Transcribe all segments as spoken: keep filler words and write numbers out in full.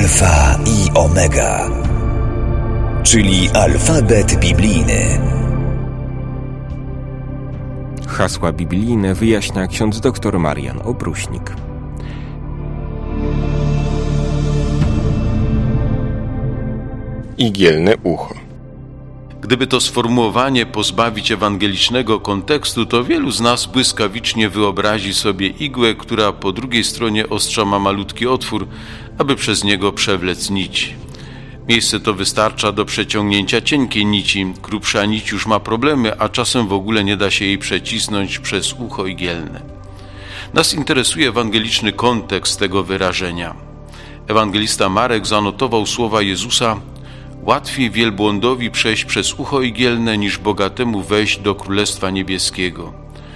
Alfa i Omega, czyli alfabet biblijny. Hasła biblijne wyjaśnia ksiądz dr Marian Opruśnik. Igielne ucho. Gdyby to sformułowanie pozbawić ewangelicznego kontekstu, to wielu z nas błyskawicznie wyobrazi sobie igłę, która po drugiej stronie ostrza ma malutki otwór, aby przez niego przewlec nić. Miejsce to wystarcza do przeciągnięcia cienkiej nici. Grubsza nić już ma problemy, a czasem w ogóle nie da się jej przecisnąć przez ucho igielne. Nas interesuje ewangeliczny kontekst tego wyrażenia. Ewangelista Marek zanotował słowa Jezusa: łatwiej wielbłądowi przejść przez ucho igielne, niż bogatemu wejść do Królestwa Niebieskiego.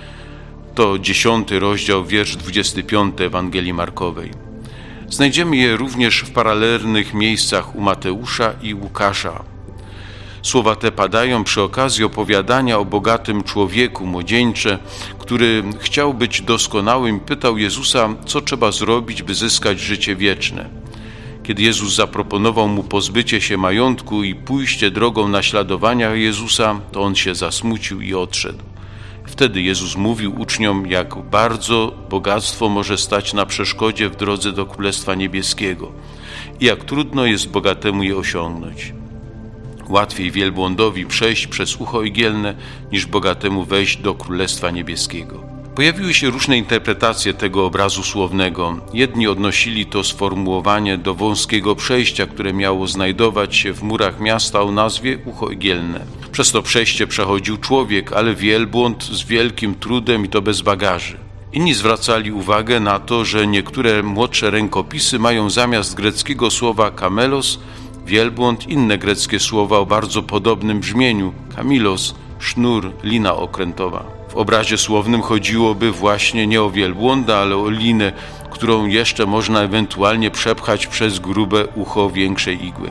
To dziesiąty rozdział, wiersz dwudziesty piąty Ewangelii Markowej. Znajdziemy je również w paralelnych miejscach u Mateusza i Łukasza. Słowa te padają przy okazji opowiadania o bogatym człowieku, młodzieńcze, który chciał być doskonałym, pytał Jezusa, co trzeba zrobić, by zyskać życie wieczne. Kiedy Jezus zaproponował mu pozbycie się majątku i pójście drogą naśladowania Jezusa, to on się zasmucił i odszedł. Wtedy Jezus mówił uczniom, jak bardzo bogactwo może stać na przeszkodzie w drodze do Królestwa Niebieskiego i jak trudno jest bogatemu je osiągnąć. Łatwiej wielbłądowi przejść przez ucho igielne, niż bogatemu wejść do Królestwa Niebieskiego. Pojawiły się różne interpretacje tego obrazu słownego. Jedni odnosili to sformułowanie do wąskiego przejścia, które miało znajdować się w murach miasta o nazwie ucho igielne. Przez to przejście przechodził człowiek, ale wielbłąd z wielkim trudem i to bez bagaży. Inni zwracali uwagę na to, że niektóre młodsze rękopisy mają zamiast greckiego słowa kamelos, wielbłąd, inne greckie słowa o bardzo podobnym brzmieniu, kamilos, sznur, lina okrętowa. W obrazie słownym chodziłoby właśnie nie o wielbłąda, ale o linę, którą jeszcze można ewentualnie przepchać przez grube ucho większej igły.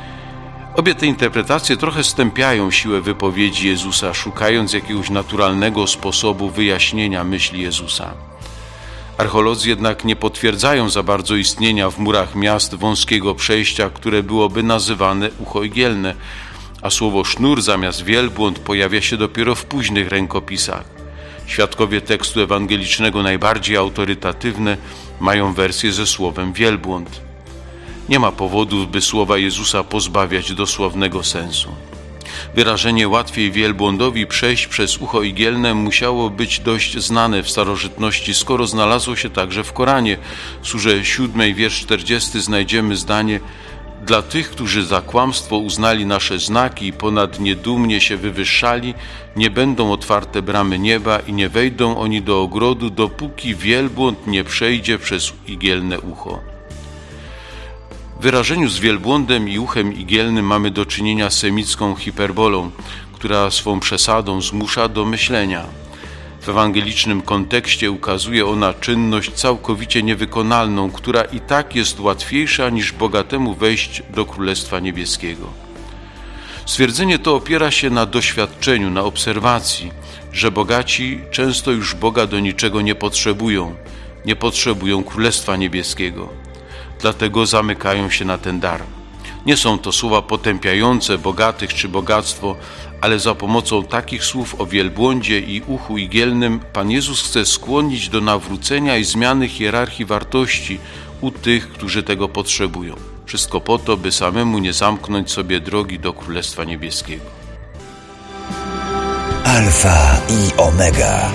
Obie te interpretacje trochę stępiają siłę wypowiedzi Jezusa, szukając jakiegoś naturalnego sposobu wyjaśnienia myśli Jezusa. Archeolodzy jednak nie potwierdzają za bardzo istnienia w murach miast wąskiego przejścia, które byłoby nazywane ucho igielne, a słowo sznur zamiast wielbłąd pojawia się dopiero w późnych rękopisach. Świadkowie tekstu ewangelicznego najbardziej autorytatywne mają wersję ze słowem wielbłąd. Nie ma powodów, by słowa Jezusa pozbawiać dosłownego sensu. Wyrażenie łatwiej wielbłądowi przejść przez ucho igielne musiało być dość znane w starożytności, skoro znalazło się także w Koranie. W surze siódmej, wiersz czterdziesty znajdziemy zdanie: dla tych, którzy za kłamstwo uznali nasze znaki i ponad nie dumnie się wywyższali, nie będą otwarte bramy nieba i nie wejdą oni do ogrodu, dopóki wielbłąd nie przejdzie przez igielne ucho. W wyrażeniu z wielbłądem i uchem igielnym mamy do czynienia z semicką hiperbolą, która swą przesadą zmusza do myślenia. W ewangelicznym kontekście ukazuje ona czynność całkowicie niewykonalną, która i tak jest łatwiejsza niż bogatemu wejść do Królestwa Niebieskiego. Stwierdzenie to opiera się na doświadczeniu, na obserwacji, że bogaci często już Boga do niczego nie potrzebują, nie potrzebują Królestwa Niebieskiego. Dlatego zamykają się na ten dar. Nie są to słowa potępiające bogatych czy bogactwo, ale za pomocą takich słów o wielbłądzie i uchu igielnym Pan Jezus chce skłonić do nawrócenia i zmiany hierarchii wartości u tych, którzy tego potrzebują. Wszystko po to, by samemu nie zamknąć sobie drogi do Królestwa Niebieskiego. Alfa i Omega.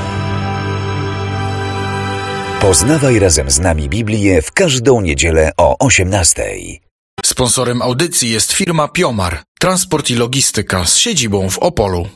Poznawaj razem z nami Biblię w każdą niedzielę o osiemnastej. Sponsorem audycji jest firma Piomar, transport i logistyka z siedzibą w Opolu.